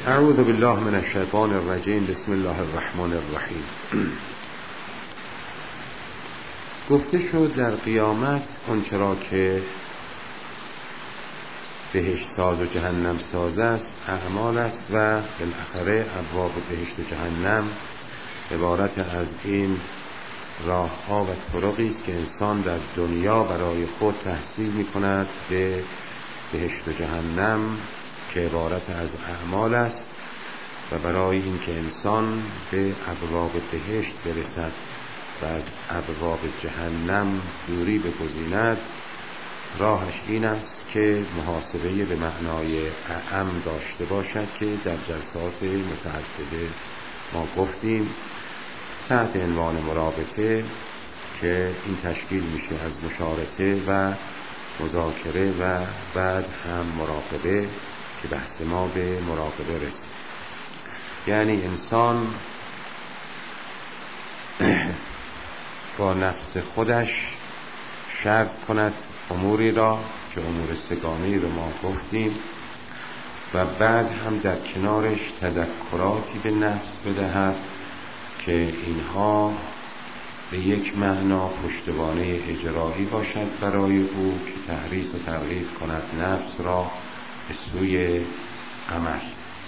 اعوذ بالله من الشیطان الرجیم. بسم الله الرحمن الرحیم. گفته شد در قیامت آنچرا که بهشت ساز و جهنم ساز است اعمال است و بالاخره ابواب بهشت و جهنم عبارت از این راه ها و طرقی است که انسان در دنیا برای خود تحصیل می کند به بهشت و جهنم که عبارت از اعمال است و برای اینکه انسان به ابواب بهشت برسد و از ابواب جهنم دوری بگزیند راهش این است که محاسبه به معنای اعم داشته باشد که در جلسات متعدده ما گفتیم تحت عنوان مرابطه که این تشکیل میشه از مشارطه و مذاکره و بعد هم مراقبه که بحث ما به مراقبه رسید. یعنی انسان با نفس خودش شرط کند اموری را که امور سگانه‌ای رو ما گفتیم و بعد هم در کنارش تذکراتی به نفس بدهد که اینها به یک معنا پشتوانه اجرایی باشد برای او که تحریک و ترغیب کند نفس را به سوی عمل.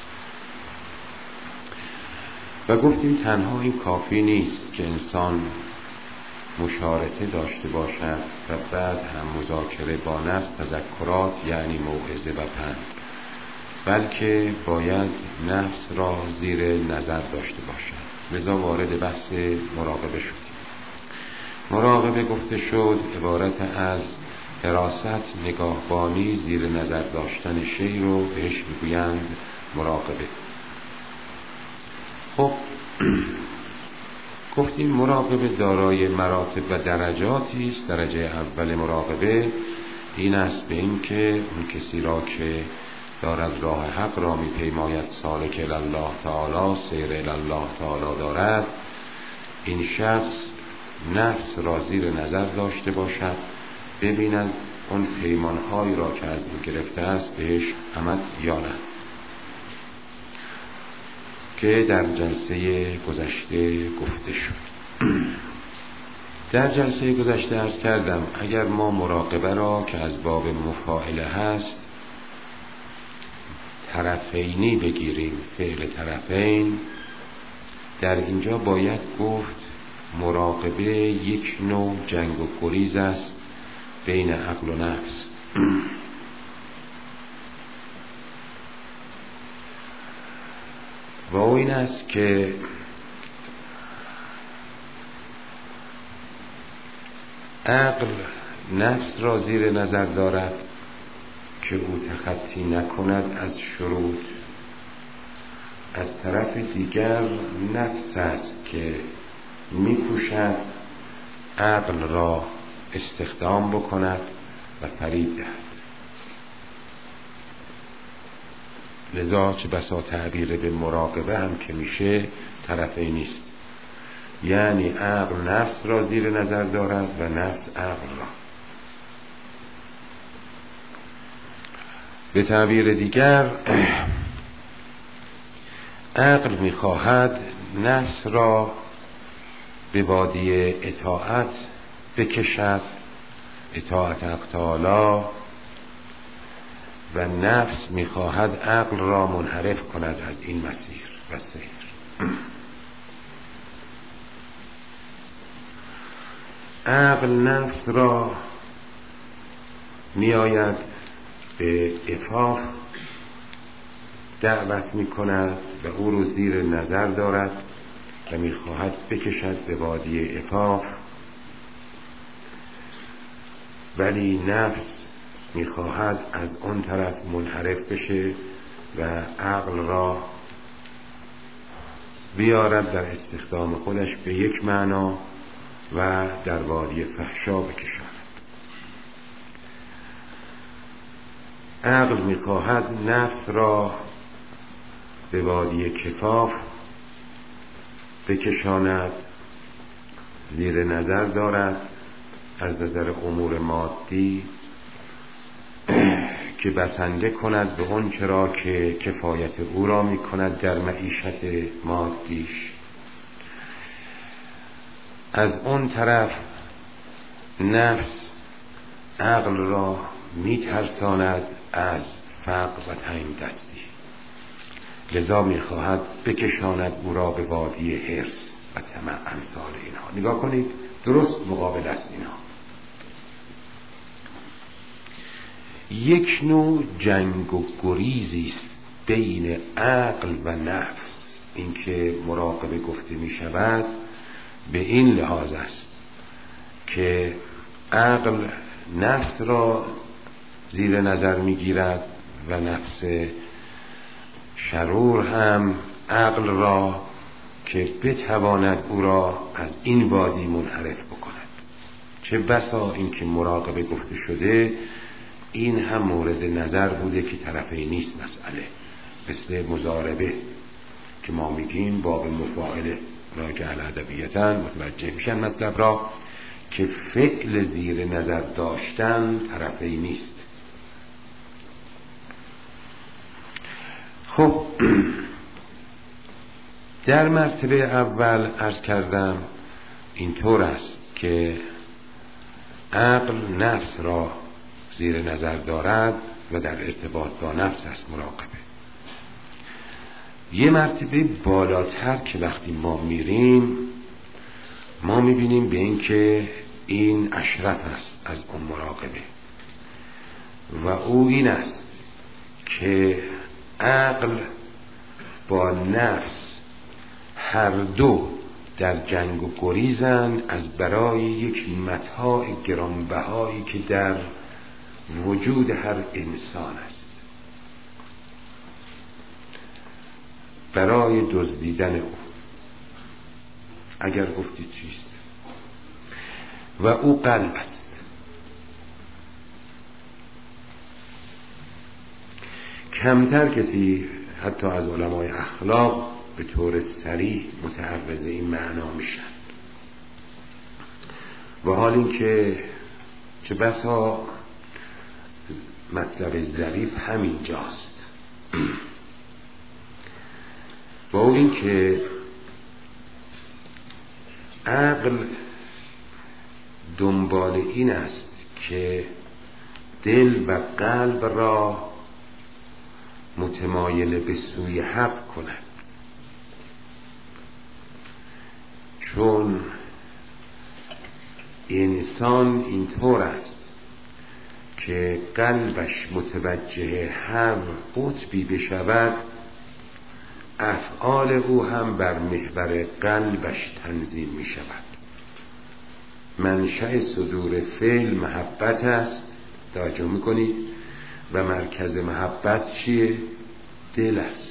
و گفتیم تنها این کافی نیست که انسان مشارطه داشته باشد و بعد هم مذاکره با نفس، تذکرات یعنی موعظه و پند، بلکه باید نفس را زیر نظر داشته باشد. لذا وارد بحث مراقبه شد. مراقبه گفته شد عبارت از حراست، نگاهبانی، زیر نظر داشتن شی رو بهش میگویند مراقبه. خب گفتیم مراقبه دارای مراتب و درجاتی است. درجه اول مراقبه این است به این که اون کسی را که دارد راه حق را میپیماید، سالک الله تعالی، سیر الله تعالی دارد، این شخص نفس را زیر نظر داشته باشد، ببیند اون پیمانهایی را که از او گرفته است بهش عمد یا نه، که در جلسه گذشته گفته شد. در جلسه گذشته عرض کردم اگر ما مراقبه را که از باب مفاعله هست طرفینی بگیریم، فعل طرفین، در اینجا باید گفت مراقبه یک نوع جنگ و گریز است بین عقل و نفس. و این است که عقل نفس را زیر نظر دارد که او تخطی نکند از شروط. از طرف دیگر نفس است که میکوشد عقل را استخدام بکند و فریب دهد. لذا چه بسا تعبیر به مراقبه هم که میشه طرفی نیست، یعنی عقل نفس را زیر نظر دارد و نفس عقل را. به تعبیر دیگر عقل میخواهد نفس را به وادی اطاعت بکشد، اطاعت حق تعالی، و نفس میخواهد عقل را منحرف کند از این مسیر و سیر. عقل نفس را میآید به عفاف دعوت میکند و او رو زیر نظر دارد و میخواهد بکشد به وادی عفاف، ولی نفس میخواهد از اون طرف منحرف بشه و عقل را بیارد در استخدام خودش به یک معنا و در وادی فحشا بکشاند. عقل میخواهد نفس را به وادی کفاف بکشاند، زیر نظر دارد از نظر امور مادی که بسنده کند به اون چرا که کفایت او را می کند در معیشت مادیش. از اون طرف نفس عقل را می ترساند از فقر و تنگ دستی، لذا می خواهد بکشاند او را به وادی حرص و طمع. امثال اینها نگاه کنید، درست مقابل است اینها. یک نوع جنگ و گریزی است بین عقل و نفس. این که مراقبه گفته می شود به این لحاظ است که عقل نفس را زیر نظر می گیرد و نفس شرور هم عقل را که بتواند او را از این وادی منحرف بکند. چه بسا این که مراقبه گفته شده این هم مورد نظر بوده که طرفی نیست مسئله، مثل مضاربه که ما میگیم باب مفاعله را که ادبیاً متوجه میشن مطلب را که فعل زیر نظر داشتن طرفی نیست. خب در مرتبه اول عرض کردم اینطور است که عقل نفس را زیر نظر دارد و در ارتباط با نفس است مراقبه. یه مرتبه بالاتر که وقتی ما میریم ما میبینیم به این که این اشرف است از اون مراقبه و او این است که عقل با نفس هر دو در جنگ و گریزن از برای یک متاع گرانبهایی که در وجود هر انسان است، برای دزدیدن او. اگر گفتید چیست؟ و او قلب است. کمتر کسی حتی از علمای اخلاق به طور صریح متعرض این معنا میشن، و حال این که چه بسا مطلب ظریف همین جاست. و او این که عقل دنبال این است که دل و قلب را متمایل به سوی حق کند، چون انسان اینطور است که قلبش متوجه هر قطبی بشود افعال او هم بر محور قلبش تنظیم می شود. منشأ صدور فعل محبت است، توجه میکنید، و مرکز محبت چیه؟ دل است.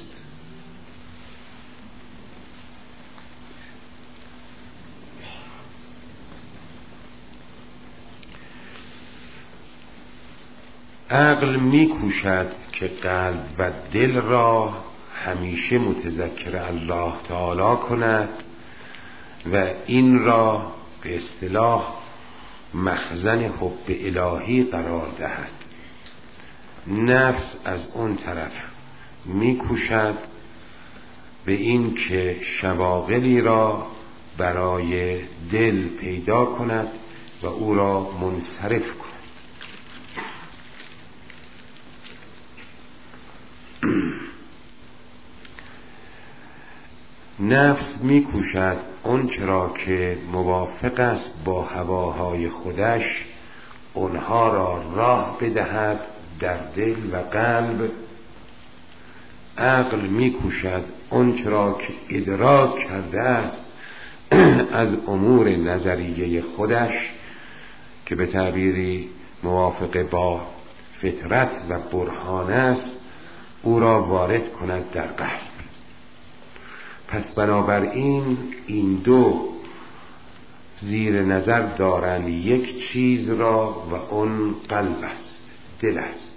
عقل میکوشد که قلب و دل را همیشه متذکر الله تعالی کند و این را به اصطلاح مخزن حب الهی قرار دهد. نفس از اون طرف میکوشد به این که شواغلی را برای دل پیدا کند و او را منصرف کند. نفس میکوشد اون چرا که موافق است با هواهای خودش اونها را راه بدهد در دل و قلب. عقل میکوشد اون چرا که ادراک کرده است از امور نظریه خودش که به تعبیری موافق با فطرت و برهان است او را وارد کند در قلب. پس بنابراین این دو زیر نظر دارند یک چیز را و اون قلب است، دل است،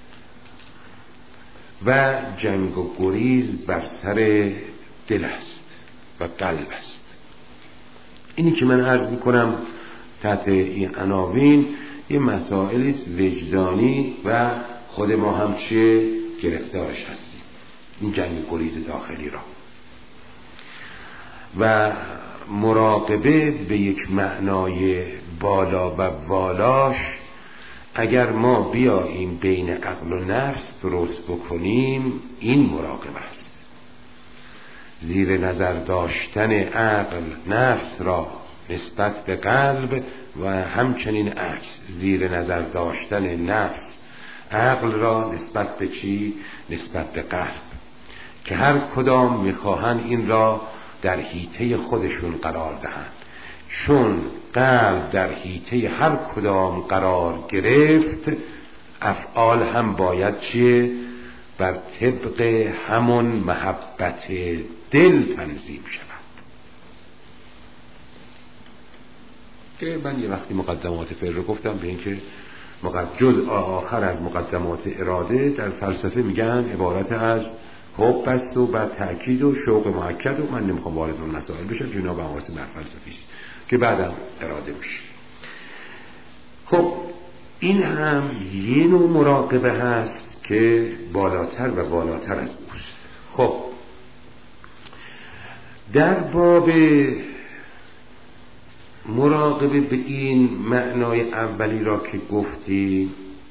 و جنگ و گریز بر سر دل است و قلب است. اینی که من عرض میکنم تحت این عناوین یه مسائلی وجدانی و خود ما هم چه گرفتارش هستیم، این جنگ گریز داخلی را. و مراقبه به یک معنای بالا و والاش، اگر ما بیاییم بین عقل و نفس درست بکنیم، این مراقبه است. زیر نظر داشتن عقل نفس را نسبت به قلب و همچنین عکس، زیر نظر داشتن نفس عقل را نسبت به چی؟ نسبت به قلب، که هر کدام میخواهند این را در حیطه خودشون قرار دهند. چون قلب در حیطه هر کدام قرار گرفت، افعال هم باید چیه؟ بر طبق همون محبت دل تنظیم شود. که من یه وقتی مقدمات فعل رو گفتم به اینکه جزء آخر از مقدمات اراده در فلسفه میگن عبارت از حب است و بعد تأکید و شوق مؤکد، و من نمیخوام وارد اون مسائل بشم، جناب حواسی بر فلسفی است که بعدم اراده میشه. خب این هم یه نوع مراقبه هست که بالاتر و بالاتر از اوست. خب در باب مراقبه به این معنای اولی را که گفتی،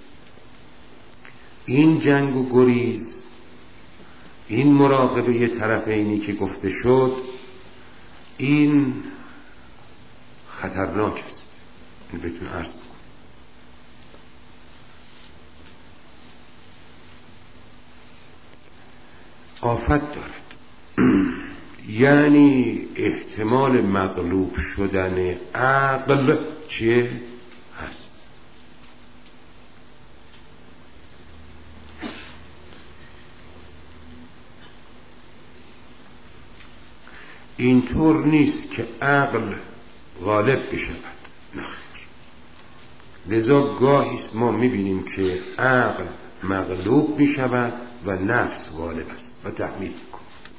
این جنگ و گریز، این مراقبه طرفینی که گفته شد، این خطرناک است. این بهتون عرض کنم. آفت دارد. یعنی احتمال مغلوب شدن عقل چیه هست. اینطور نیست که عقل غالب بشود، نخیر. لذا گاهی ما میبینیم که عقل مغلوب میشود و نفس غالب است و تحمیل میکند.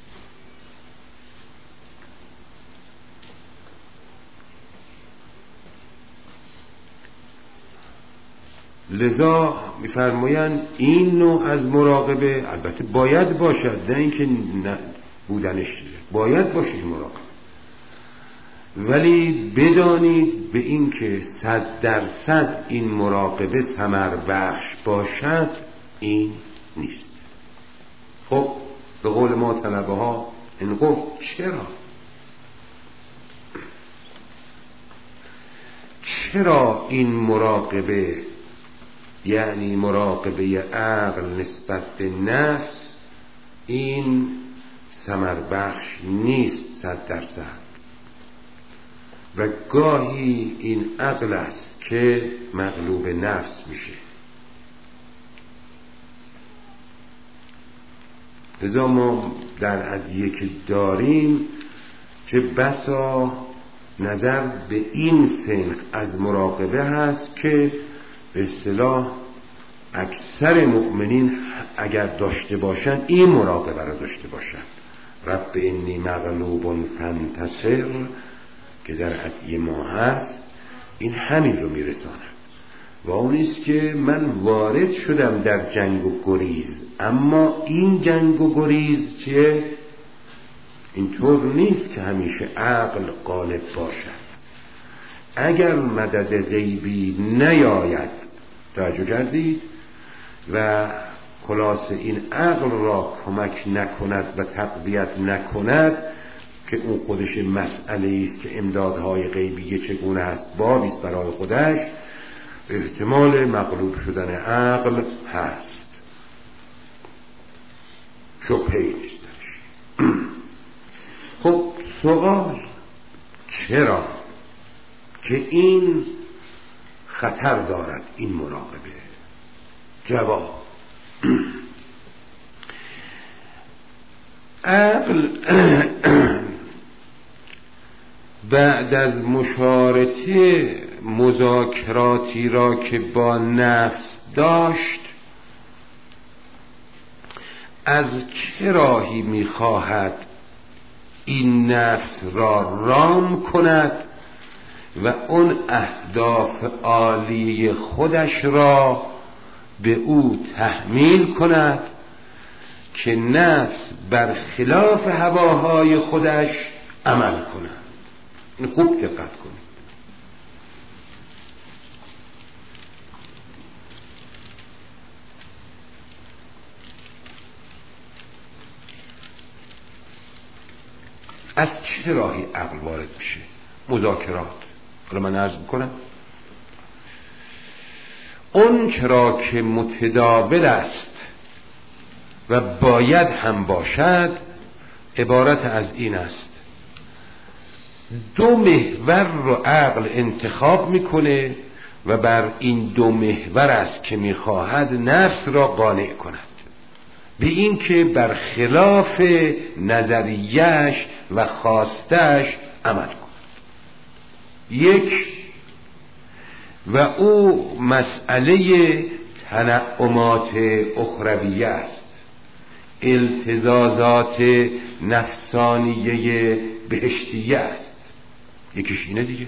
لذا میفرمایند این نوع از مراقبه البته باید باشد، نه اینکه بودنش باید باشید مراقبه، ولی بدانید به این که 100% این مراقبه ثمر بخش باشد این نیست. خب به قول ما طلبه ها این گفت چرا این مراقبه، یعنی مراقبه عقل نسبت به نفس، این ثمر بخش نیست 100%؟ و گاهی این عقل است که مغلوب نفس میشه. لذا ما در ادعیه که داریم چه بسا نظر به این صنف از مراقبه هست که به اصطلاح اکثر مؤمنین اگر داشته باشند این مراقبه را داشته باشند. رب انی مغلوب فانتصر که در ادعیه ما هست، این همین رو میرساند. و اون است که من وارد شدم در جنگ و گریز، اما این جنگ و گریز چیه؟ اینطور نیست که همیشه عقل غالب باشد. اگر مدد غیبی نیاید، توجه کردید، و خلاص این عقل را کمک نکند و تقویت نکند، که اون خودش مسئله است که امدادهای غیبی چگونه هست بابی است برای خودش، احتمال مغلوب شدن عقل هست، شبهه نیست. خب سوال چرا که این خطر دارد این مراقبه؟ جواب عقل بعد از مشارطه مذاکراتی را که با نفس داشت، از چه راهی می‌خواهد این نفس را رام کند و اون اهداف عالی خودش را به او تحمیل کند که نفس بر خلاف هواهای خودش عمل کند. این خوب دقت کنید. از چه راهی عقل وارد میشه؟ مذاکرات. حالا من عرض میکنم اون چرا که متداول است و باید هم باشد عبارت از این است: دو محور رو عقل انتخاب میکنه و بر این دو محور است که میخواهد نفس را قانع کند به این که بر خلاف نظریه‌اش و خواستش عمل کند. یک، و او مسئله تنعمات اخرویه است، التزازات نفسانیه بهشتیه است. یکیش اینه دیگه.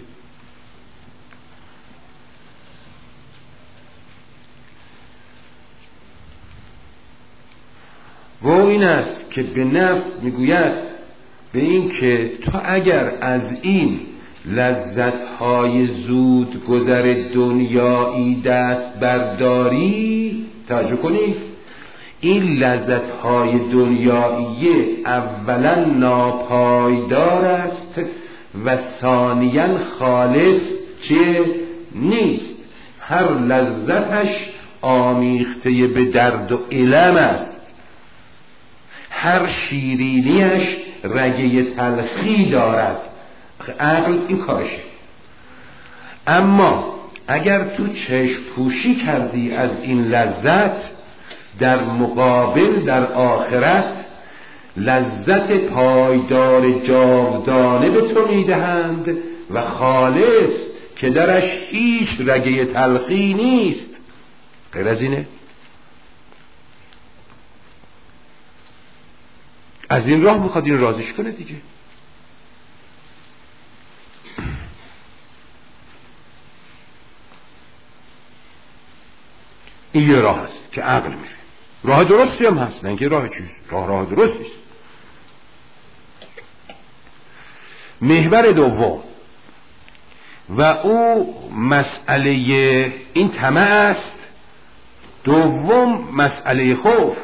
و این است که به نفس میگوید به این که تو اگر از این لذت‌های زود گذر دنیایی دست برداری، توجه کنید، این لذت‌های دنیایی اولا ناپایدار است و ثانیاً خالص چه نیست. هر لذتش آمیخته به درد و الم است، هر شیرینیش رگه تلخی دارد. عقل این کارشه. اما اگر تو چشم پوشی کردی از این لذت، در مقابل در آخرت لذت پایدار جاودانه به تو میدهند و خالص که درش هیچ رگه تلخی نیست. غیر از اینه؟ از این راه میخواد این رازش کنه دیگه. این یه راه است که عقل میره. راه درستی هم هست، نه اینکه راه چیز راه درستی است. محور دوم و او مسئله این طمع است. دوم مسئله خوف.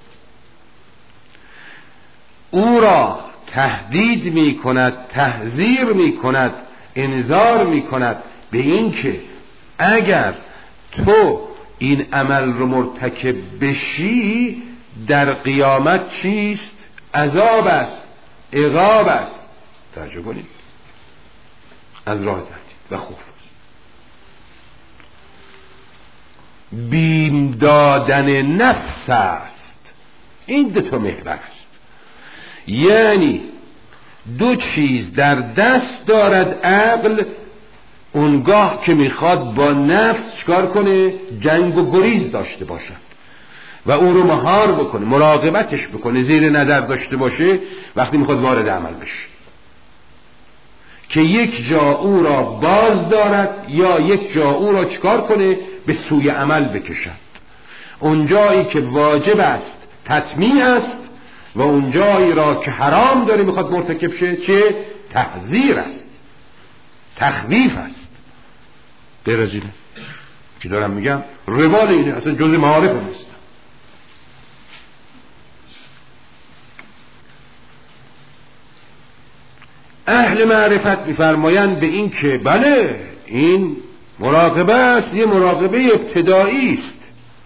او را تهدید می کند، تحذیر می کند، انذار می کند به این که اگر تو این عمل رو مرتکب بشی در قیامت چیست؟ عذاب است، عقاب است. توجه کنید، از راه تهدید و خوف است. بیم دادن نفس است. این دو تا محور است. یعنی دو چیز در دست دارد عقل اونگاه که میخواد با نفس چکار کنه؟ جنگ و گریز داشته باشد و او رو مهار بکنه، مراقبتش بکنه، زیر نظر داشته باشه وقتی میخواد وارد عمل بشه، که یک جا او را باز دارد یا یک جا او را چکار کنه؟ به سوی عمل بکشد. اون جایی که واجب است تطمیع است و اون جایی را که حرام داره میخواد مرتکب شه چه؟ تحذیر است، تخویف است. غیر از اینه که دارم میگم روال اینه، اصلا جز معارف نیست. اهل معرفت میفرمایند به این که بله این مراقبه است، یه مراقبه ابتدایی است،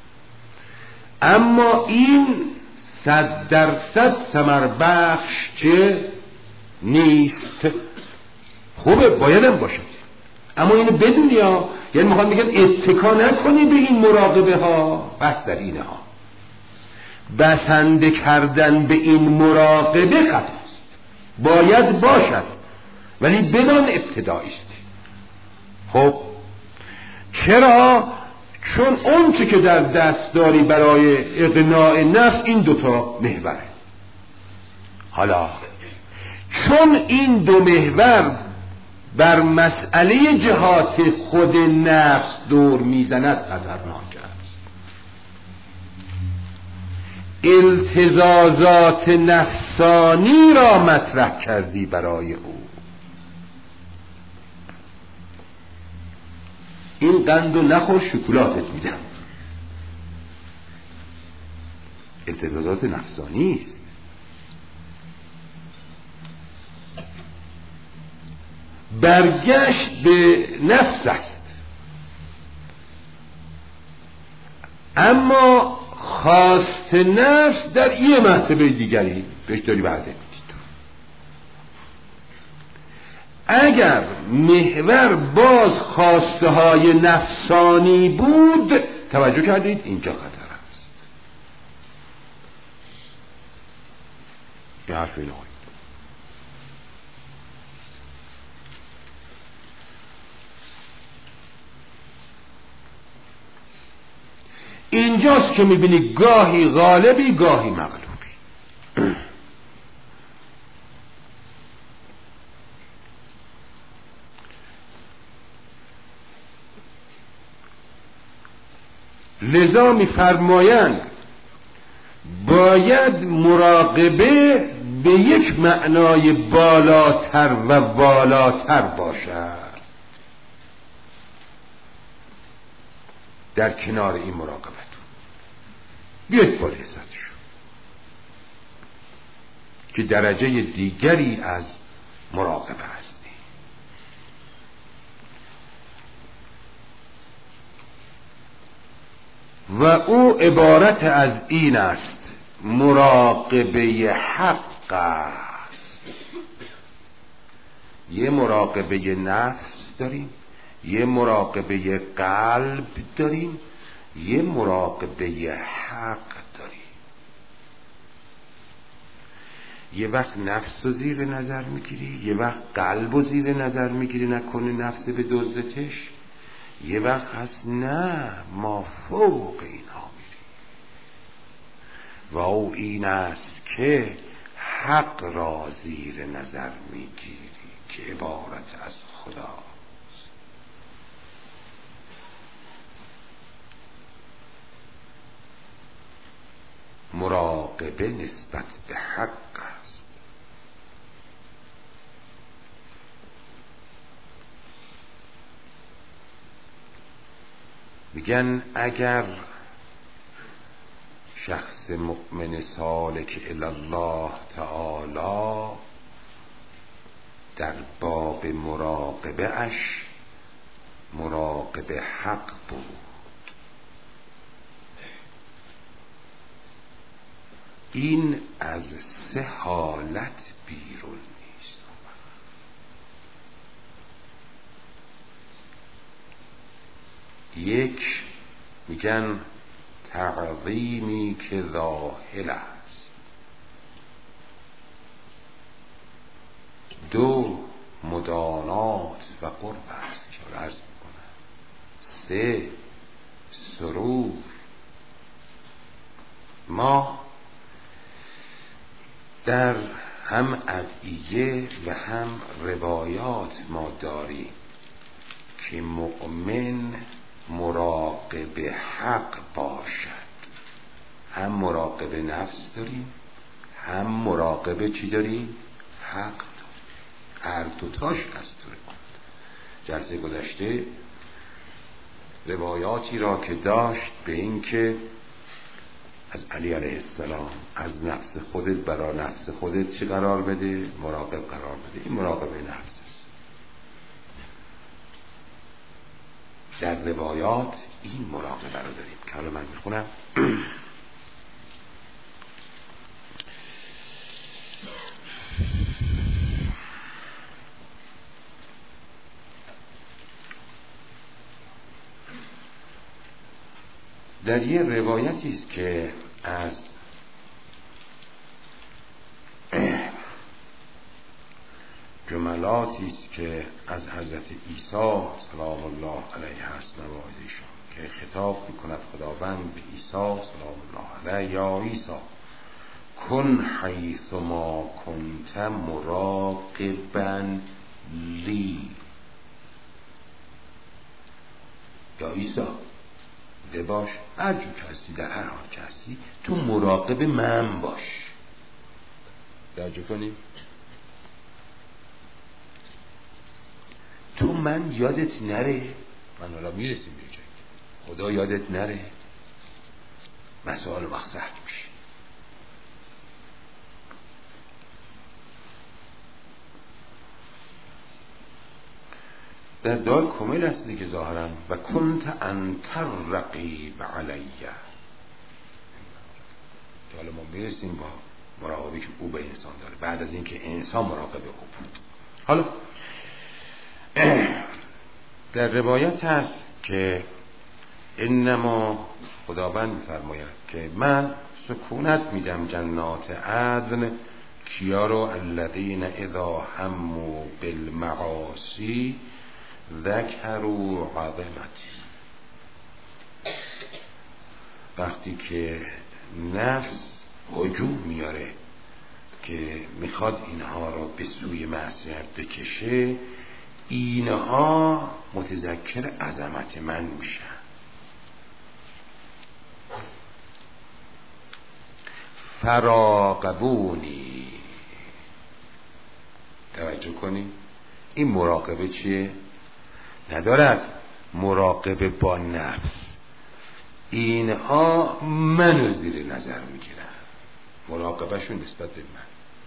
اما این 100% ثمر بخش چه نیست. خوبه، بایدم باشد، اما اینو بدونی ها، یعنی میخوان میگن اتکا نکنی به این مراقبه ها. بس در اینه ها بسنده کردن به این مراقبه خطاست، باید باشد ولی بدان ابتدایی است. خب چرا؟ چون اون چه که در دست داری برای اقناع نفس این دوتا محوره. حالا چون این دو محور بر مسئله جهات خود نفس دور میزند خطرناک است. التزازات نفسانی را مطرح کردی برای او. این قندو نخور شکلاتت میدم. التزازات نفسانی است. برگشت به نفس است، اما خواست نفس در یه مرتبه دیگری بهش داری وعده میدید. اگر محور باز خواسته های نفسانی بود، توجه کردید اینجا خطر است. یه حرف اینه. اینجاست که میبینی گاهی غالبی گاهی مغلوبی. لذا میفرمایند باید مراقبه به یک معنای بالاتر و بالاتر باشد. در کنار این مراقبت بیاید بالا حساتشو که درجه دیگری از مراقبه هستی. و او عبارت از این است: مراقبه حق است. یه مراقبه نفس داریم، یه مراقبه قلب داریم، یه مراقبه حق داریم. یه وقت نفس رو زیر نظر میگیری، یه وقت قلب رو زیر نظر میگیری نکنه نفس به دزدتش، یه وقت هست نه ما فوق اینا میریم و او این است که حق را زیر نظر میگیری که عبارت از خدا. مراقبه نسبت به حق است. میگن اگر شخص مؤمن سالک الی الله تعالی در باب مراقبه اش مراقبه حق بود، این از سه حالت بیرون نیست. یک، میگن تعظیمی که ظاهر است. دو، مدانات و قرب است که عرض میکنم. سه، سرور. ما در هم ادعیه و هم روایات ما داریم که مؤمن مراقب حق باشد. هم مراقب نفس داریم، هم مراقب چی داریم؟ حق داریم. هر دوتاش از طور جلسه گذشته روایاتی را که داشت به این که از علی علیه السلام از نفس خودت برای نفس خودت چه قرار بده؟ مراقب قرار بده. این مراقبه نفس است. در روایات این مراقبه رو داریم که حالا من میخونم. در یه روایتی است که از جملاتی است که از حضرت عیسی سلام الله علیه هست نوازشان که خطاب میکند خداوند به عیسی سلام الله علیه: یا عیسی کن حیث ما کنت مراقبا لی. یا عیسی بباش، هر جو که هستی، در هر حال که هستی، تو مراقب من باش. توجه کنی تو من یادت نره. من حالا میرسیم به جایی خدا یادت نره، مسائل وقت سخت میشه. در دعای کمیل هست دیگه ظاهرا و کنت انت الرقیب علیه. حالا ما میرسیم با مراقبی که او به انسان داره بعد از اینکه انسان مراقب او بود. حالا در روایت هست که انما خداوند می‌فرماید که من سکونت میدم جنات عدن کیا رو؟ الذین اذا هموا بالمعاصی ذکروا عظمتی. وقتی که نفس هجوم میاره که میخواد اینها رو به سوی معصیت بکشه، اینها متذکر عظمت من میشن. فراقبونی. توجه کنی این مراقبه چیه؟ ندارد مراقبه با نفس، اینها منو زیر نظر میگیرن، مراقبهشون نسبت به من.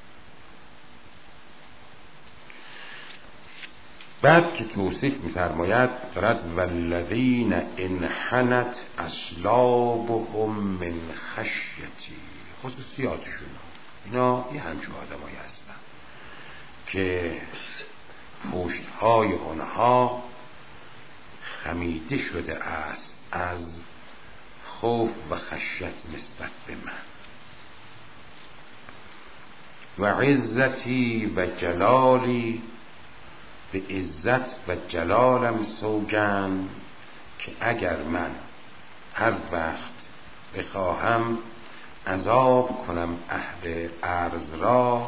بعد که توصیف می‌فرماید فرد والذین انحنت اصلابهم من خشیتی، خصوصیاتشون اینا یه همچون آدمایی هستن که پشت‌های اونها خمیده شده است از خوف و خشیت نسبت به من. و عزتی و جلالی، به عزت و جلالم سوگند که اگر من هر وقت بخواهم عذاب کنم اهل ارض را،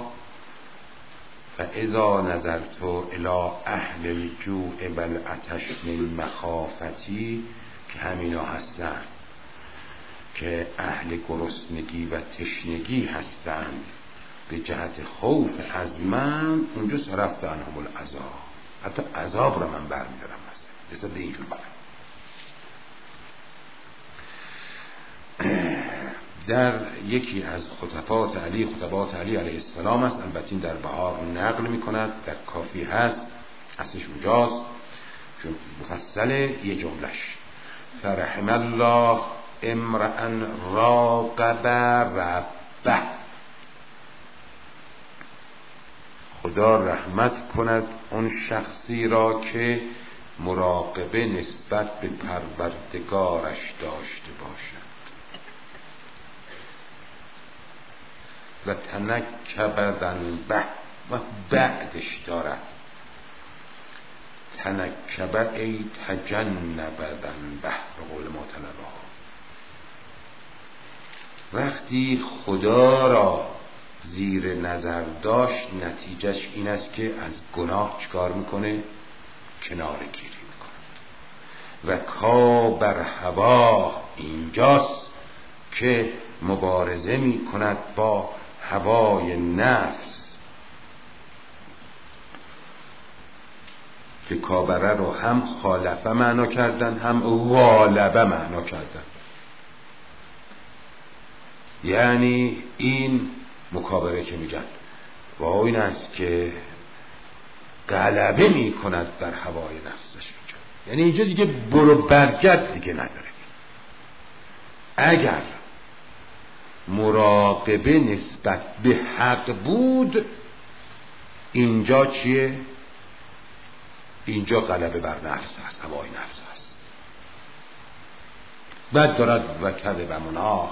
فاذا نظرت الی اهل الجوع والعطش من مخافتی، که همینا هستند که اهل گرسنگی و تشنگی هستند به جهت خوف از من، اونجا صرفت عنهم العذاب، حتی عذاب را من برمیدارم مثلا به اینجور برم. در یکی از خطبات علی علیه السلام است، البته این در بهار نقل می کند، در کافی هست، اصلش اونجاست چون مفصله، یه جملش فرحم الله امرأ راقب ربه، خدا رحمت کند اون شخصی را که مراقبه نسبت به پروردگارش داشته باشد. و تنکب ذنبه، و بعدش دارد تنکب ای تجنب ذنبه، به قول معتلبه ها. وقتی خدا را زیر نظر داشت نتیجهش این است که از گناه چکار میکنه؟ کناره گیری میکنه. و کا بر هوا، اینجاست که مبارزه میکند با هوای نفس، که کابره رو هم خالفه معنا کردن هم غالبه معنا کردن. یعنی این مکابره که میگن و این است که غلبه میکند بر هوای نفسش میگن. یعنی اینجا دیگه برو برگرد دیگه نداره. اگر مراقبه نسبت به حق بود، اینجا چیه؟ اینجا غلبه بر نفس هست، هوای نفس هست. بعد دارد و کذب مناه،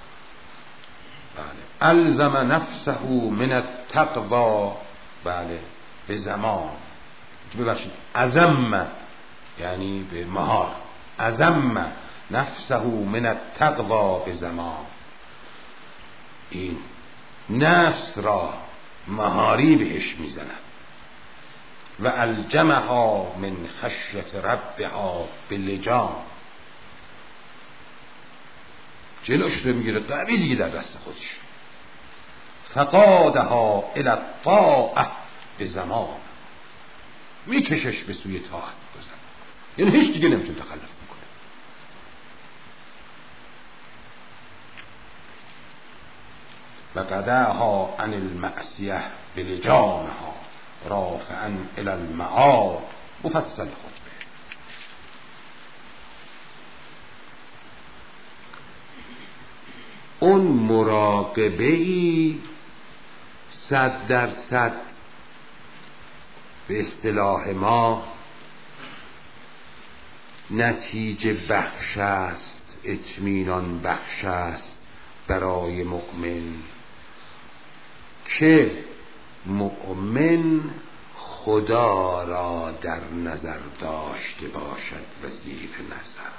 بله الزم نفسه من التقوی، بله به زمان، ببخشید عزم یعنی به مهار، عزم نفسه من التقوی به زمان، این نفس را مهاری بهش میزند. و الجمها من خشیت ربها بلجام، جلوش رو میگیره قوی دیگه در دست خودش. فقادها الی الطاعه به زمان، میکشش به سوی طاعت بزن، یعنی هیچ دیگه نمیتونه تخلف بکنه. و قدعها عن المعصیه بلجامها رافعا الی المعاد مفصل خطبه. اون مراقبه‌ای 100% به اصطلاح ما نتیجه بخش است، اطمینان بخش است برای مؤمن، که مؤمن خدا را در نظر داشته باشد و زیر نظر.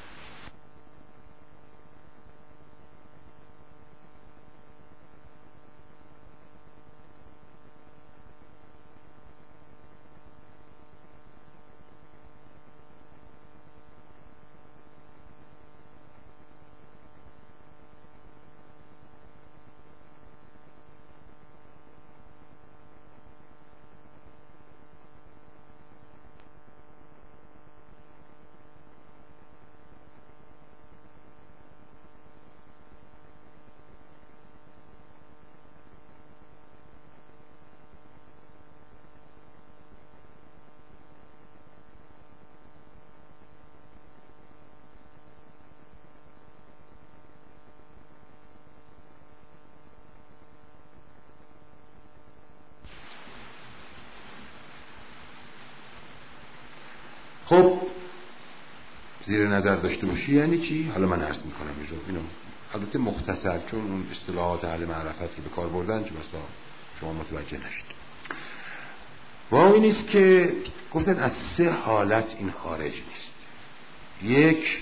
خب زیر نظر داشته باشی یعنی چی؟ حالا من عرض میکنم اینو البته مختصر، چون اون اصطلاحات اهل معرفت که به کار بردن چه بسا شما متوجه نشید. واقعی نیست که گفتن از 3 حالت این خارج نیست. 1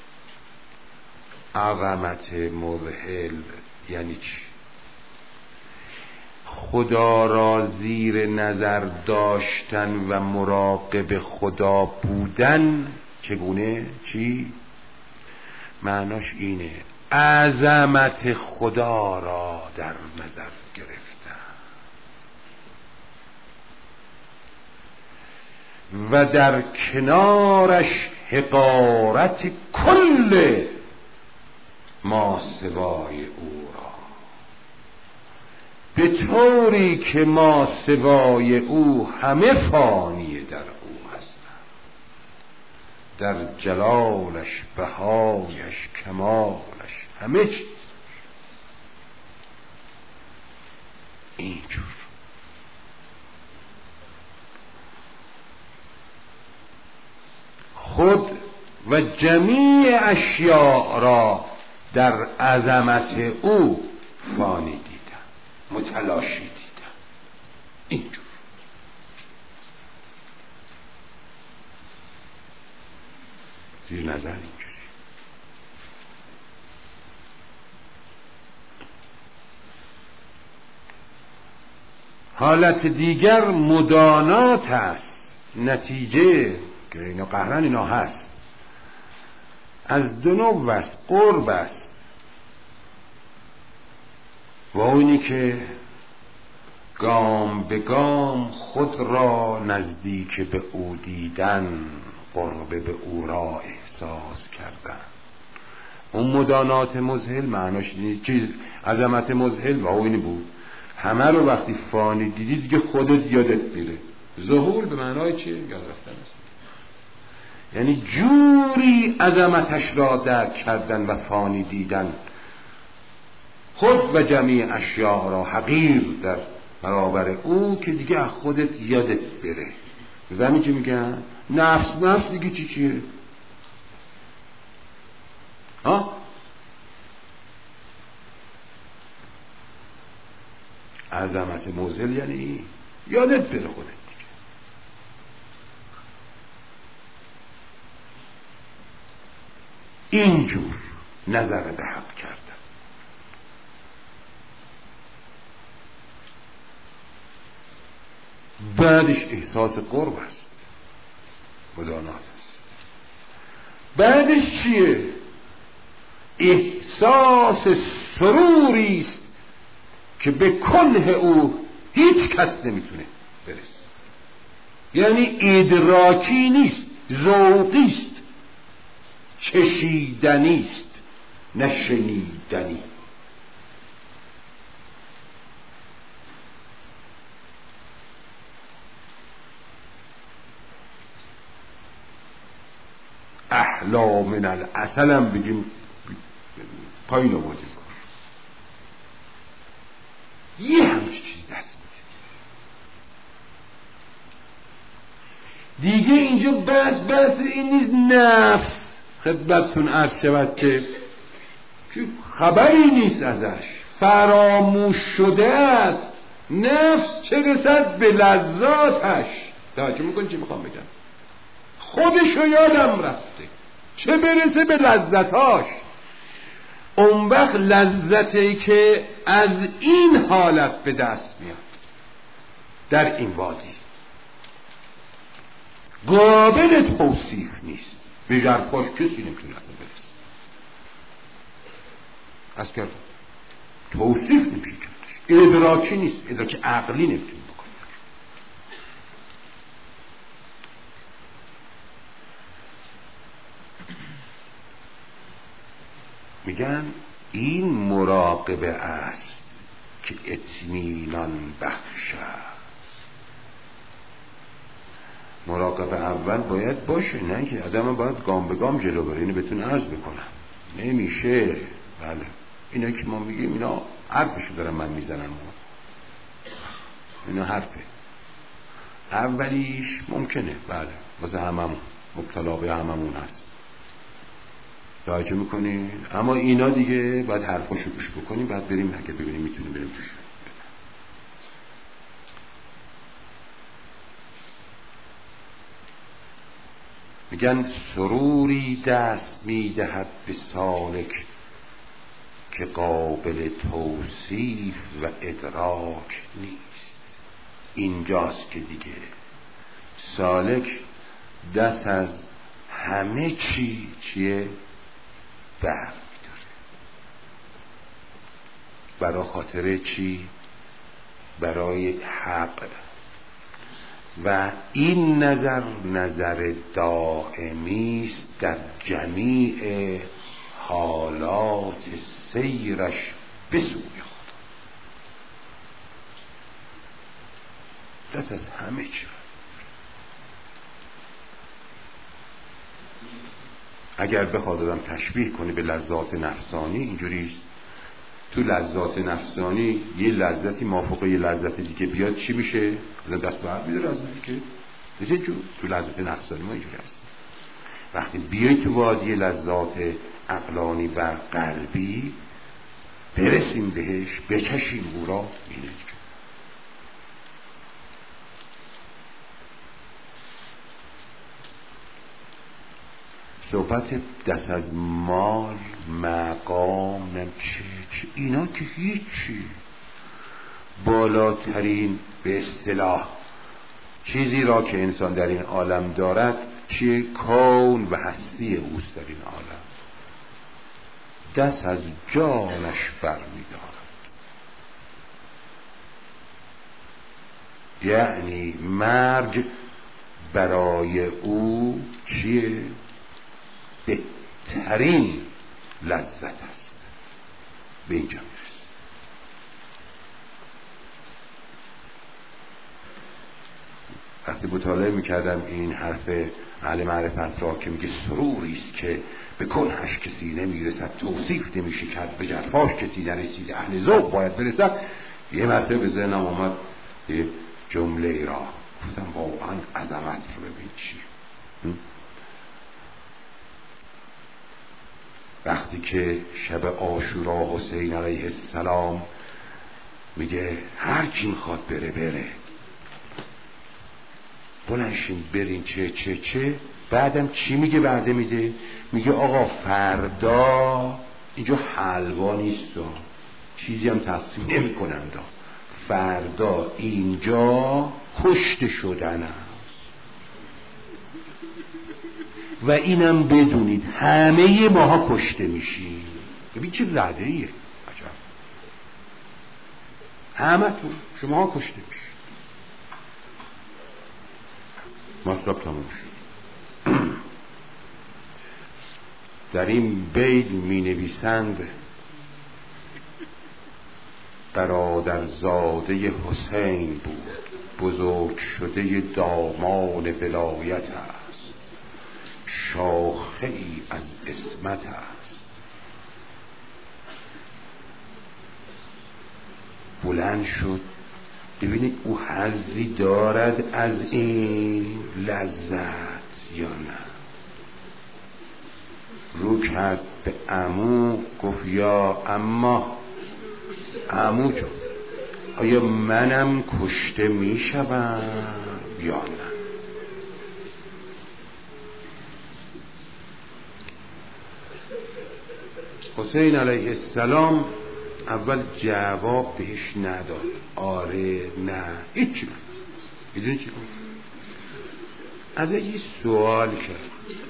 عظمت مذهل، یعنی چی؟ خدا را زیر نظر داشتن و مراقب خدا بودن. چگونه؟ چی؟ معناش اینه عظمت خدا را در نظر گرفتن و در کنارش حقارت کل ما سوای او را، به طوری که ما سوای او همه فانی در او هستند، در جلالش، بهایش، کمالش، همه چیز اینجور. خود و جمیع اشیاء را در عظمت او فانی دیدن، متلاشی دیدن، اینجور. زیر نظر اینجوری. حالت دیگر مدانات است، نتیجه که اینا قهرن اینا هست، از دنو است، قرب است، و اونی که گام به گام خود را نزدیک به او دیدن، قرب به او را احساس کردن. اون مدانات مذهل معناش نیست چیز عظمت مذهل و اینی بود همه رو وقتی فانی دیدی دیگه خودت یادت میره. ظهور به معنای چیه؟ یاد رفتن است، یعنی جوری عظمتش را درک کردن و فانی دیدن، خود و جمیع اشیاء را حقیر در برابر او که دیگه از خودت یادت بره. زمین چی میگن؟ نفس دیگه چیه؟ عظمت مذهل یعنی یادت بره خودت دیگه. اینجور نظر به حق کردن. بعدش احساس قرب است، مدانات است. بعدش چیه؟ احساس سروری است که به کنه او هیچ کس نمیتونه برسه. یعنی ادراکی نیست، ذوقی است، چشیدنی است، نه شنیدنی. احلا من العسل هم بگیم پایین آوردیم کار. یه همچی چیز دست میده دیگه. اینجا بس این نیست نفس خدمتتون عرض شود که خبری نیست ازش، فراموش شده است. نفس چه رسد به لذاتش. توجه میکنی چی میخوام بگم؟ خودشو یادم رفته، چه برسه به لذتاش. اون وقت لذتی که از این حالت به دست میاد در این وادی قابل توصیف نیست. به ژرفاش کسی نمیتونه اصلا برسه. از کردم توصیف نمیشه کردش. ادراکی نیست، ادراک عقلی نمیتونه بکنه. میگن این مراقبه است که اطمینان بخش است. مراقبه اول باید باشه، نه که آدم باید گام به گام جلو بره. اینو بهتون عرض بکنم نمیشه. بله اینا که ما میگیم اینا حرفشو دارم من میزنم، اینا حرفه. اولیش ممکنه بله واسه هممون مبتلا به هممون هست، توجه میکنی؟ اما اینا دیگه باید حرفاشو گوش بکنیم، بعد بریم اگه ببینیم میتونیم بریم توش. میگن سروری دست میدهد به سالک که قابل توصیف و ادراک نیست. اینجاست که دیگه سالک دست از همه چیه بر می‌داره. برای خاطر چی؟ برای حق. و این نظر دائمی است در جمیع حالات سیرش به سوی خدا. دست از همه چی. اگر بخواد آدم تشبیه کنه به لذات نفسانی اینجوریست. تو لذات نفسانی یه لذتی مافوق یه لذت دیگه بیاد چی میشه؟ دست بر میداره از دیگه. دیگه تو لذات نفسانی ما اینجوری هست. وقتی بیای تو وادی لذات عقلانی و قلبی برسیم بهش، بچشیم او را، اینه صحبت دست از مال، مقام، چه اینا که هیچی. بالاترین به اصطلاح چیزی را که انسان در این عالم دارد چیه؟ کون و هستی اوست در این عالم. دست از جانش بر می دارد. یعنی مرگ برای او چیه؟ بهترین لذت است. به اینجا میرسه. وقتی مطالعه میکردم این حرف اهل معرفت را که میگه سروری است که به کنهش کسی نمیرسد، توصیف نمیشه کرد، به جرفاش کسی نرسید، اهل ذوق باید برسد، یه مرتبه به ذهنم آمد یه جمله را گفتم واقعا عظمت رو ببین چی. وقتی که شب عاشورا حسین علیه السلام میگه هر کی میخواد بره بلنشین برین چه بعدم چی میگه؟ بعده میگه آقا فردا اینجا حلوا نیست، چیزی هم تقسیم نمی کنم، فردا اینجا کشته شدن است. و اینم بدونید همه ماها کشته میشیم. ببین چه رده‌ایه. عجب. همتون شما کشته میشید. مطلب تموم شد. در این بیت می نویسند برادرزاده حسین بود، بزرگ شده دامان ولایت است، شاخه ای از عصمت است. بلند شد. ببینید او حظی دارد از این لذت یا نه. رو کرد به عمو، گفت یا اما عمو جان، آیا منم کشته می شوم یا نه؟ حسین علیه السلام اول جواب بهش نداد. آره نه هیچی. میدونی چی گفت؟ از یه سوال کرد.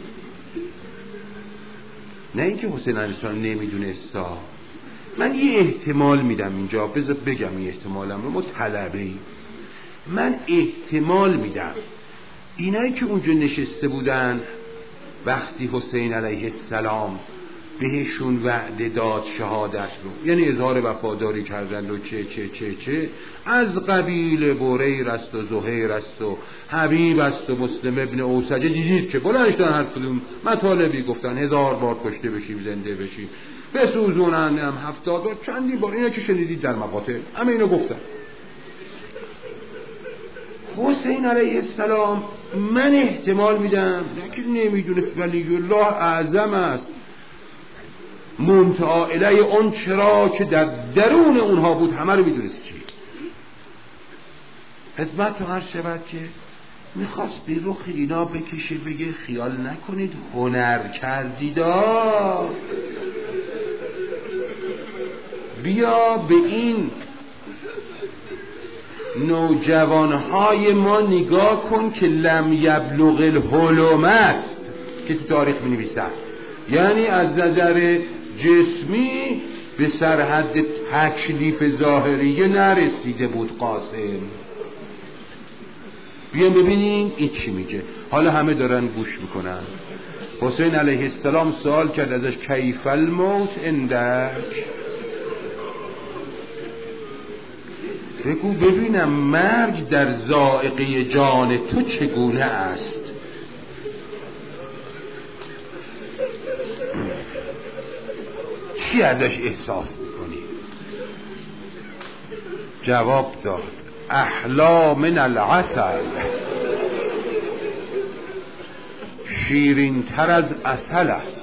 نه اینکه حسین علیه السلام نمیدونستا. من یه احتمال میدم اینجا، بذار بگم این احتمالم رو. ما طلبه ایم. من احتمال میدم اینایی که اونجا نشسته بودن وقتی حسین علیه السلام بهشون وعده داد شهادت رو، یعنی اظهار وفاداری کردن و چه از قبیل بریر است و زهیر است و حبیب است و مسلم ابن اوسجه، دیدید که بلندشتن هر کدوم مطالبی گفتن، 1000 بار کشته بشیم زنده بشیم، بسوزونن هم 70 بار، چندی بار، اینا که شنیدید در مقاطع همه اینو گفتن. حسین علیه السلام من احتمال میدم که نمیدونست ولی الله اعظم است، منتها الیه اون چرا که در درون اونها بود همه رو میدونست چی. خدمت تو هر شود که میخواست به رخ اینا بکشه، بگه خیال نکنید هنر کردیدا، بیا به این نوجوانهای ما نگاه کن که لم یبلغ الحلم است که تو تاریخ می نویسن، یعنی از نظر جسمی به سرحد تکلیف ظاهریه نرسیده بود قاسم. بیان ببینیم این چی میگه. حالا همه دارن گوش میکنن. حسین علیه السلام سوال کرد ازش کیف الموت عندک، بگو ببینم مرگ در ذائقه جان تو چگونه است. چی ازش احساس میکنی؟ جواب داد احلا من العسل، شیرین تر از عسل است.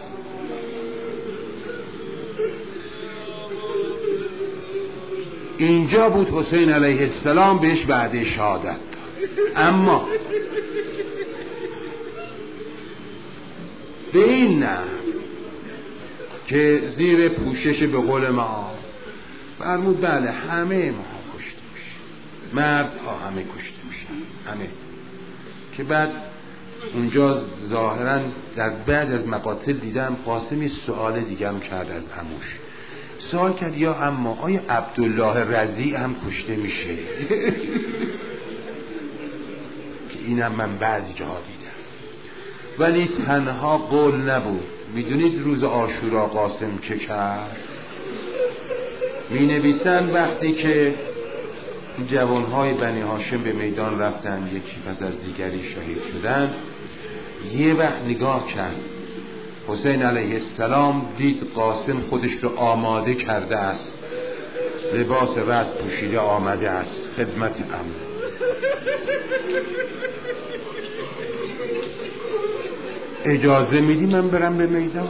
اینجا بود حسین علیه السلام بهش وعده شهادت داد، اما به این نه که زیر پوشش به قول ما فرمود بله همه ما کشته میشن، مردها همه کشته میشن، همه. که بعد اونجا ظاهرا در بعض از مقاطع دیدم قاسم یه سوال دیگه هم کرد از عموش. سوال کرد یا اما آیا عبدالله رضی هم کشته میشه؟ که اینم من بعضی جاها دیدم، ولی تنها قول نبود. میدونید روز عاشورا قاسم چه کرد؟ می نویسن وقتی که جوانهای بنی هاشم به میدان رفتن، یکی پس از دیگری شهید شدن، یه وقت نگاه کرد حسین علیه السلام دید قاسم خودش رو آماده کرده است، لباس رد پوشیده آمده است خدمت عمو. اجازه میدی من برم به میدان؟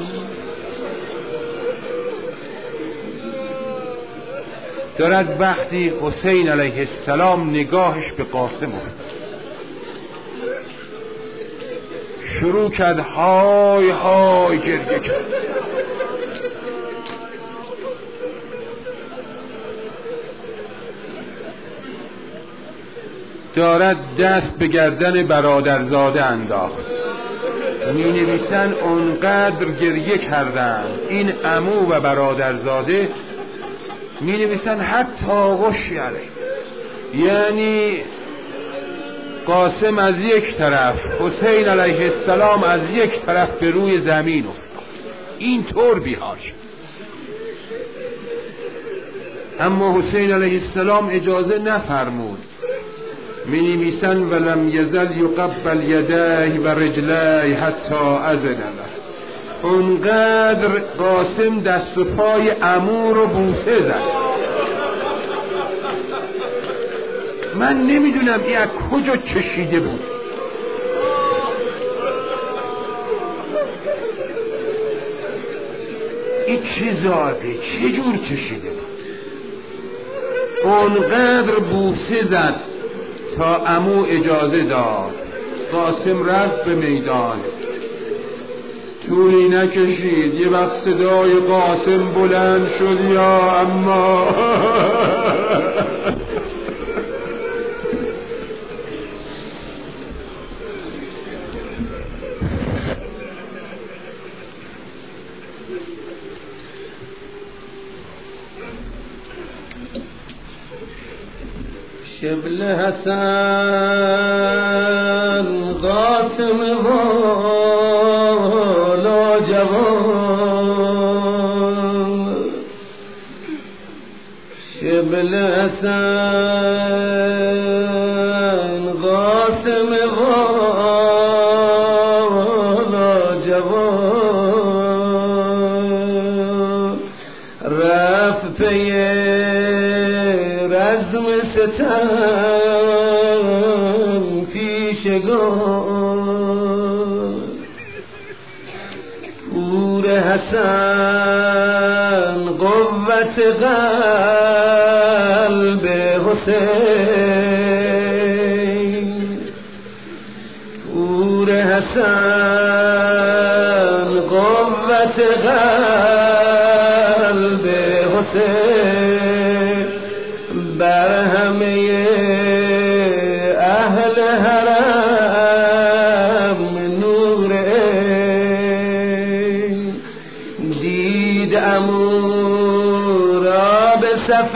دارد وقتی حسین علیه السلام نگاهش به قاسم افتاد، شروع کرد های های گریه کرد. دارد دست به گردن برادرزاده انداخت. می نویسن اونقدر گریه کردن این عمو و برادرزاده، می نویسن حتی غشی علیه، یعنی قاسم از یک طرف، حسین علیه السلام از یک طرف به روی زمین افتاد، این طور بیحال شد. اما حسین علیه السلام اجازه نفرمود. می نویسن ولم یزل یقبل یدیه و رجلیه حتی اذن له، اونقدر قاسم دست و پای عمو رو بوسه زد. من نمیدونم این از کجا چشیده بود. این چه ذاته، چه جور چشیده بود؟ اونقدر بوسه زد تا عمو اجازه داد. قاسم رفت به میدان، طولی نکشید یه وقت صدای قاسم بلند شد یا اما شبل حسن قاسم والا جوان، شبل حسن قاسم والا جوان، رفت پی رزم ستم پیشگان، پور حسن قوت قلب حسین، پور حسن قوت قلب حسین، بر همه اهل حرم نور عین، دید عمو را به صف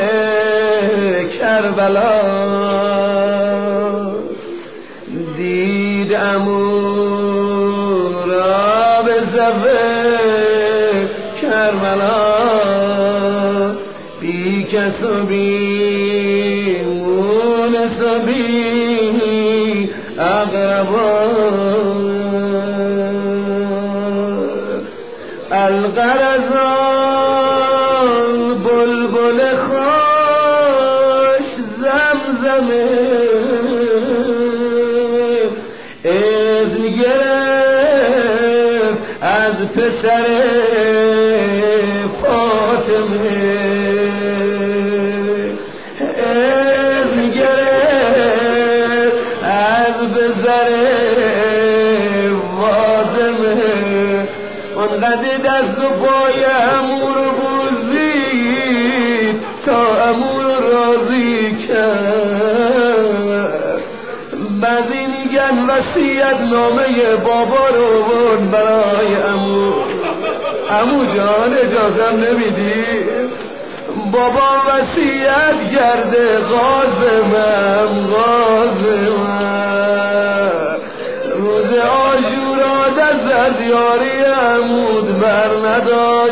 کربلا، دید عمو را به صف کربلا، بی کس و بی مونس و بی اقربا، الغرضان بلبل خوش زمزمه، اذن گرفت از پسر فاطمه، اونقدر دست و پای عمو رو بوسید تا عمو رو راضی کرد. بعضی میگن وصیت نامه بابا رو برد برای عمو. عمو جان اجازه نمیدی؟ بابا وصیت کرده قاسمم روز عاشورا دست از یاری عمود بر ندای،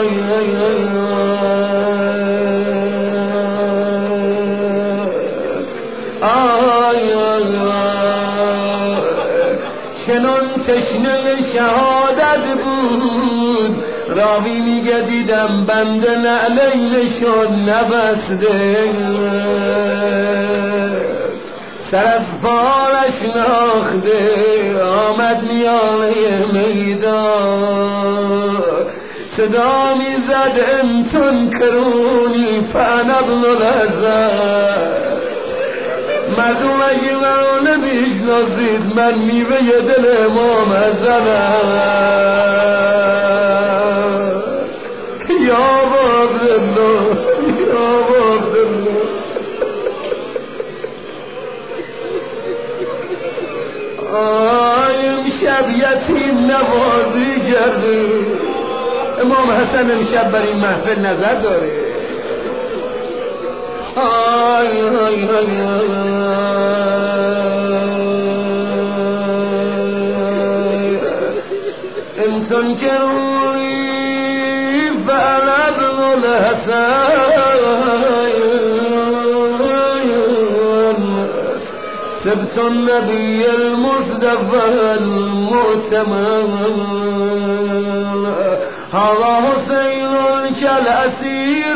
چنان تشنه شهادت بود، راوی میگه دیدم بند نعلین شد نبسته، سر از پارش ناخته آمد میانه میدان، صدا میزد امتن کرونی فانا ابن الحسن، مردم اگه منو نمیشناسید من میوه دل امام حسنم، یا عبدالله یا عبدالله. امشب یتیم نوازی کرده. امام حسن امشب بر این محفل نظر داره. آی آی آی انسان که روی فعلا ابن الحسن سبت النبي المصطفى المؤتمن هذا حسين كالأسير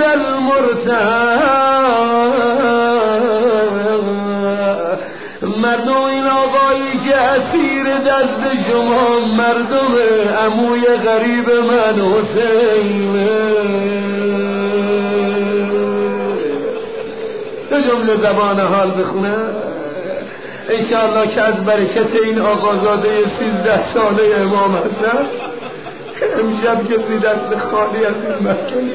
المرتهن مردم این آقایی که اسیر دست شما مردم عموی غریب من حسین دو جمله زبان حال بخونم انشاءالله که از برکت این آقازاده 13 ساله امام حسن امشب کسی دست خالی از این محکم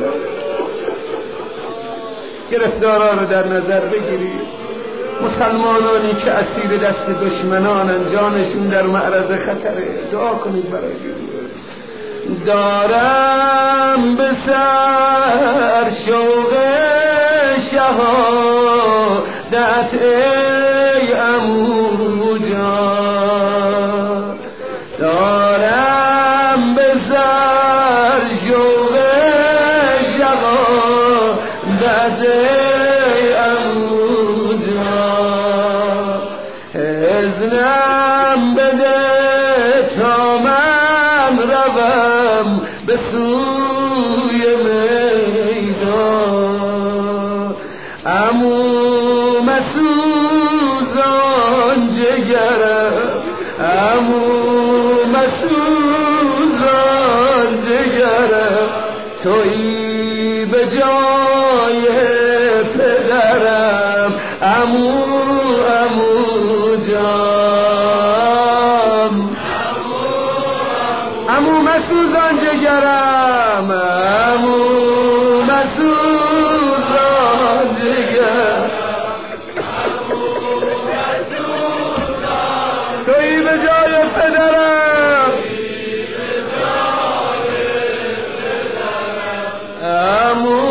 گرفتارا رو در نظر بگیرید. مسلمانانی که اسیر دست دشمنانن جانشون در معرض خطره دعا کنید براشون. دارم به سر شوق شهادت ای عمو جان دارم به سر شوق شهادت ای عمو جان اذنم بده تا من روم به سوی میدان عمو مسوزان جگرم عمو مسوزان جگرم تویی به جای پدرم عمو جان عمو مسوزان جگرم عمو مسوزان جگرم تویی به جای پدرم عمو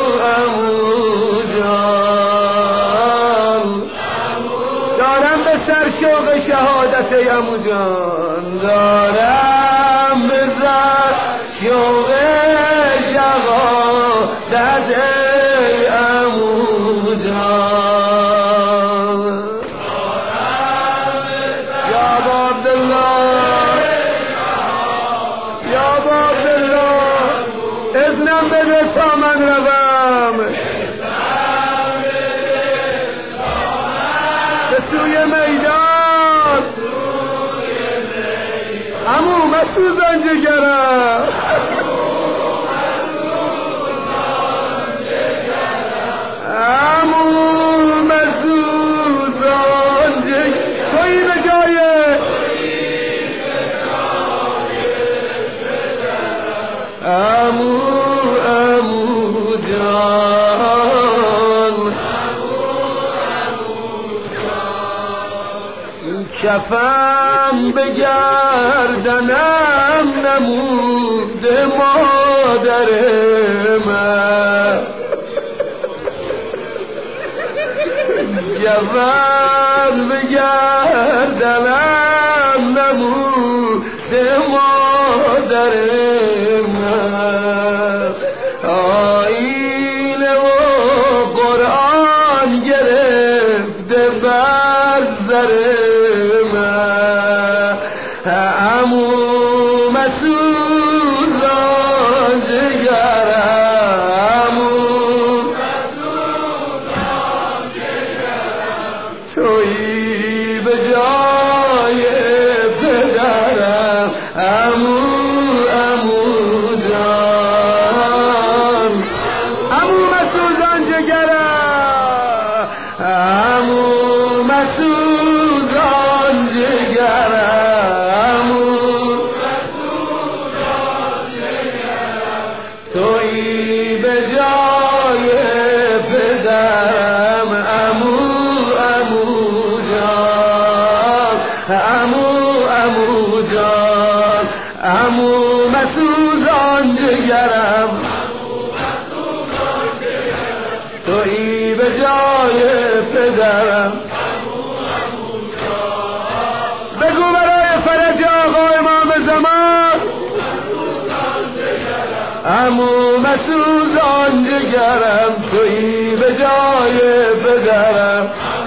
جان دارم به سر شوق شهادت عمو جان دارم به سر شوق شهادت عمو جان یا عبدالله یا عبدالله اذنم بده تا من روم به سوی میدان عمو مسوزان جگرم عمو مسوزان جگرم تویی به جای عمو جان کفم به گردنم نموده مادر من کفم به گردنم نموده مادر من آیین و قرآن گرفته بر سر من عمو مسوزان جگرم تویی به جای پدرم عمو جان عمو مسوزان جگرم عمو مسوزان جگرم تویی به جای پدرم عمو جان تویی به جای پدرم. بگو برای فرج آقا امام زمان عمو مسوزان جگرم تویی به جای پدرم.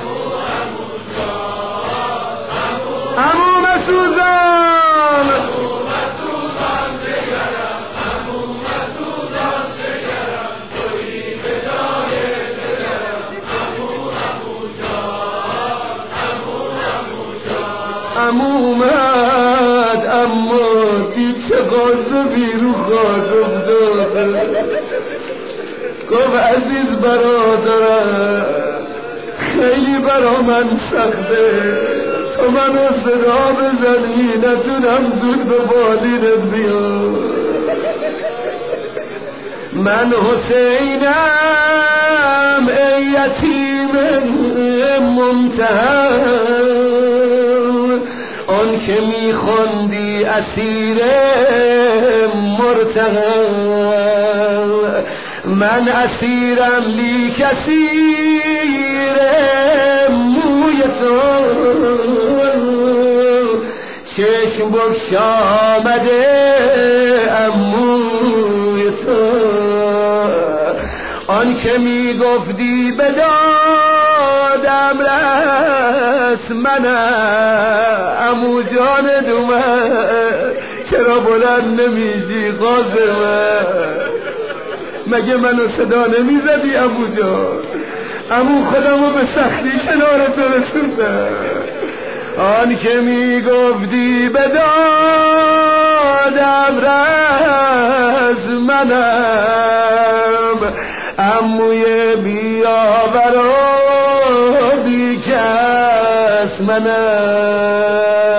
عمو مسوزان عمو اومد اما دید چه غاضبی رو خواهد افتاد. گفت عزیز برادرم خیلی برا من سخته، تو منو صدا بزنی نتونم زود به بالینت بیام. من حسینم ای یتیم ممتحن، آن که میخوندی اسیر مرتهن. من اسیرم لیک اسیر موی تو، چشم بگشامده اموی تو. آن که میگفتی به دادم رس منم عمو جان دومه، چرا بلند نمیشی قاسمه؟ مگه منو صدا نمیزدی عمو جان؟ عمو خودمو به سختی کنار تو رسوندم. آن که میگفتی به دادم رس منم عموی بیاور و بیکس منم.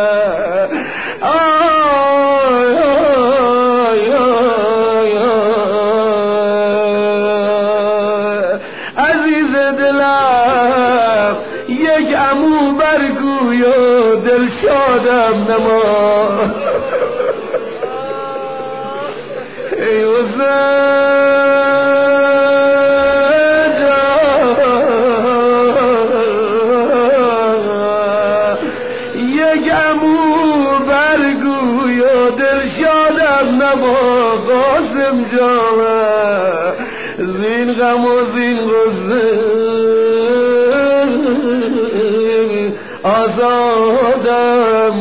عزیز دلم یک عمو برگوی و دل شادم نما. ای یک عمو برگوی و دل شادم نما. قاسم جان زین غم و زین غصه آزادم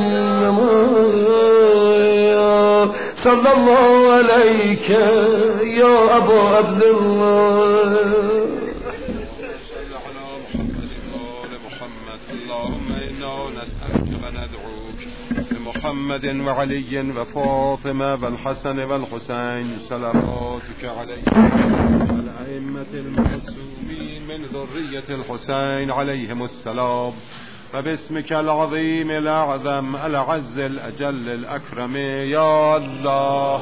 نمایا. صلی الله علیک یا ابا عبدالله. اللهم انا نسألك وندعوك بمحمد وعلي وفاطمة والحسن والحسين صلواتك عليهم والأئمة المعصومين من ذرية الحسين عليهم السلام، وباسمك العظيم الأعظم الأعز الأجل الأكرم يا الله.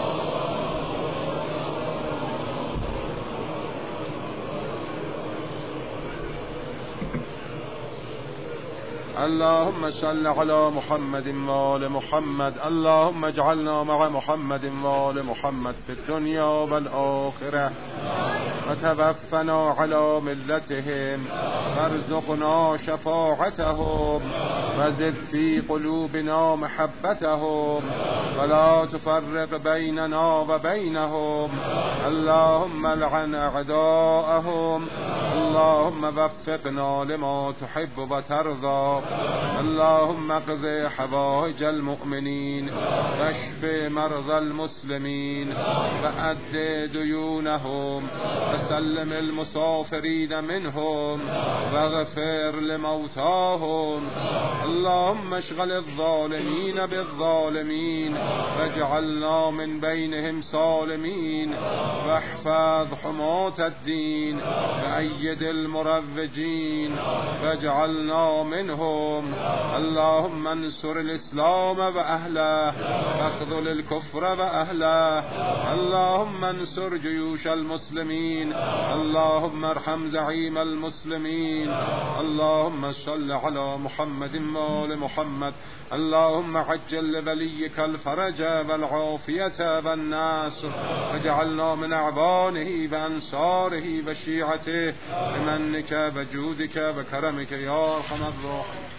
اللهم صل على محمد وآل محمد. اللهم اجعلنا مع محمد وآل محمد في الدنيا والآخرة، وتوفنا على ملتهم، وارزقنا شفاعتهم، وزد في قلوبنا محبتهم، ولا تفرق بيننا وبينهم. اللهم لعن أعداءهم، اللهم وفقنا لما تحب وترضى. اللهم اقض حوائج المؤمنين، واشف مرضى المسلمين، وأد ديونهم، وسلم المسافرين منهم، واغفر لموتاهم. اللهم اشغل الظالمين بالظالمين، واجعلنا من بينهم سالمين، واحفظ حماة الدين، وأيد المروجين واجعلنا منهم. اللهم انصر الإسلام وأهله واخذل الكفر وأهله. اللهم انصر جيوش المسلمين. اللهم ارحم زعيم المسلمين. اللهم صل على محمد وآل محمد. اللهم عجل لوليك الفرج والعافية والنصر واجعلنا من أعوانه وأنصاره وشيعته بمنك وجودك وكرمك يا أرحم الراحمين.